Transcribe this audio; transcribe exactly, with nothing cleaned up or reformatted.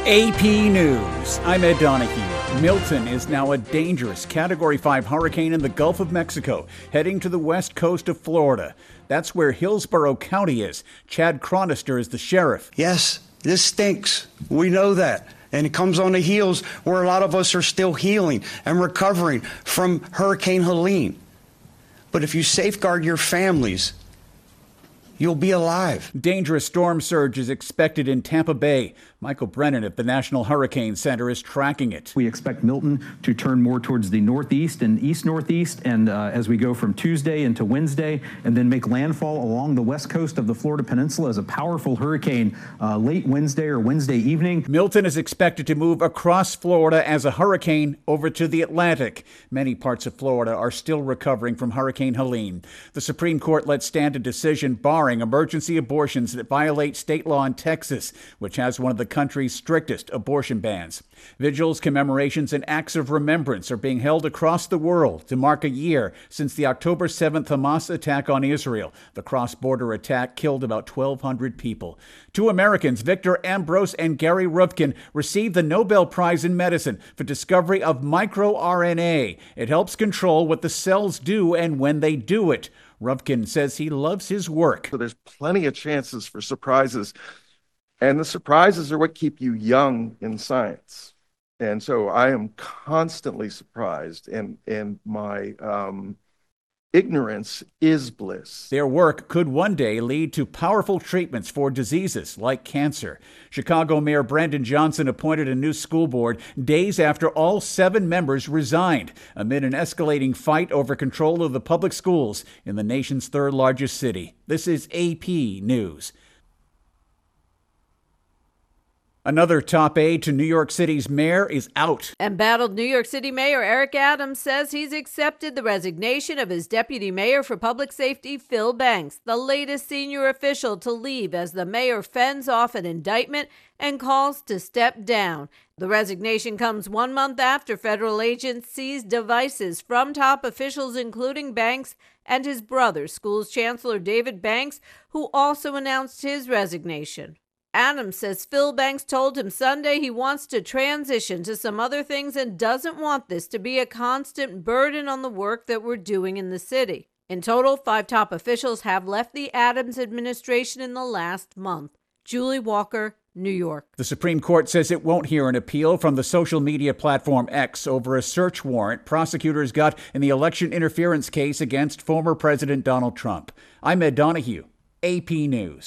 A P News. I'm Ed Donahue. Milton is now a dangerous Category five hurricane in the Gulf of Mexico, heading to the west coast of Florida. That's where Hillsborough County is. Chad Chronister is the sheriff. Yes, this stinks. We know that. And it comes on the heels where a lot of us are still healing and recovering from Hurricane Helene. But if you safeguard your families, you'll be alive. Dangerous storm surge is expected in Tampa Bay. Michael Brennan at the National Hurricane Center is tracking it. We expect Milton to turn more towards the northeast and east-northeast, and uh, as we go from Tuesday into Wednesday, and then make landfall along the west coast of the Florida Peninsula as a powerful hurricane uh, late Wednesday or Wednesday evening. Milton is expected to move across Florida as a hurricane over to the Atlantic. Many parts of Florida are still recovering from Hurricane Helene. The Supreme Court let stand a decision barring emergency abortions that violate state law in Texas, which has one of the country's strictest abortion bans. Vigils, commemorations, and acts of remembrance are being held across the world to mark a year since the October seventh Hamas attack on Israel. The cross-border attack killed about twelve hundred people. Two Americans, Victor Ambros and Gary Ruvkun, received the Nobel Prize in Medicine for discovery of microRNA. It helps control what the cells do and when they do it. Ruvkun says he loves his work. So there's plenty of chances for surprises. And the surprises are what keep you young in science. And so I am constantly surprised, and, and my um, ignorance is bliss. Their work could one day lead to powerful treatments for diseases like cancer. Chicago Mayor Brandon Johnson appointed a new school board days after all seven members resigned, amid an escalating fight over control of the public schools in the nation's third largest city. This is A P News. Another top aide to New York City's mayor is out. Embattled New York City Mayor Eric Adams says he's accepted the resignation of his deputy mayor for public safety, Phil Banks, the latest senior official to leave as the mayor fends off an indictment and calls to step down. The resignation comes one month after federal agents seized devices from top officials, including Banks and his brother, schools chancellor David Banks, who also announced his resignation. Adams says Phil Banks told him Sunday he wants to transition to some other things and doesn't want this to be a constant burden on the work that we're doing in the city. In total, five top officials have left the Adams administration in the last month. Julie Walker, New York. The Supreme Court says it won't hear an appeal from the social media platform X over a search warrant prosecutors got in the election interference case against former President Donald Trump. I'm Ed Donahue, A P News.